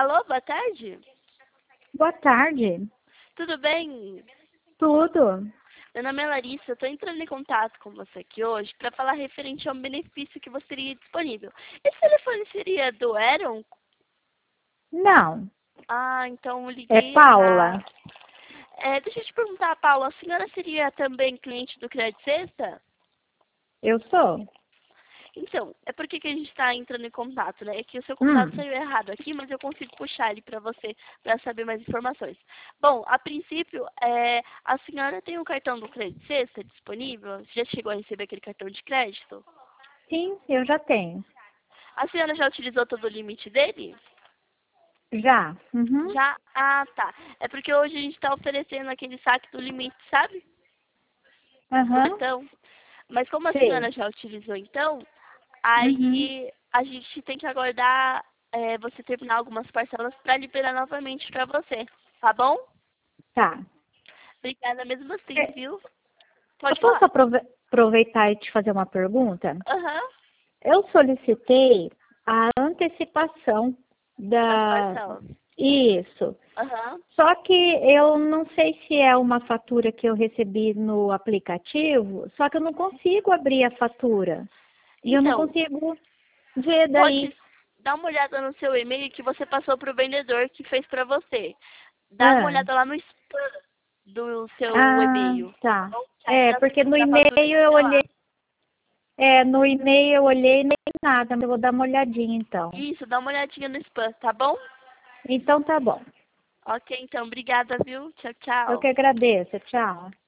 Alô, boa tarde? Boa tarde. Tudo bem? Tudo? Meu nome é Larissa, eu estou entrando em contato com você aqui hoje para falar referente a um benefício que você teria disponível. Esse telefone seria do Eron? Não. Ah, então eu É liguei Paula. errado. Deixa eu te perguntar, Paula, a senhora seria também cliente do Crédito Sexta? Eu sou. Então, é porque que a gente está entrando em contato, né? É que o seu contato Hum. saiu errado aqui, mas eu consigo puxar ele para você, para saber mais informações. Bom, a princípio, a senhora tem um cartão do Crédito Sexta disponível? Já chegou a receber aquele cartão de crédito? Sim, eu já tenho. A senhora já utilizou todo o limite dele? Já. Uhum. Já? Ah, tá. É porque hoje a gente está oferecendo aquele saque do limite, sabe? Do Aham. cartão. Mas como a Sei. senhora já utilizou, então, Uhum. aí a gente tem que aguardar você terminar algumas parcelas para liberar novamente para você, tá bom? Tá. Obrigada mesmo assim, É, viu? Eu Pode posso falar. aproveitar e te fazer uma pergunta? Aham, Eu solicitei a antecipação das da... parcelas. Isso. Aham. Só que eu não sei se é uma fatura que eu recebi no aplicativo, só que eu não consigo abrir a fatura. E eu não Então, consigo ver daí. pode dar uma olhada no seu e-mail que você passou para o vendedor que fez para você. Dá uma Ah, olhada lá no spam do seu ah, e-mail, tá tá. bom? Que aí É, às porque no vezes a fatura e-mail eu fica lá. olhei, no e-mail eu olhei e nem nada, mas eu vou dar uma olhadinha então. Isso, dá uma olhadinha no spam, tá bom? Então tá bom. Ok, então, obrigada, viu? Tchau, Eu tchau. que agradeço. Tchau.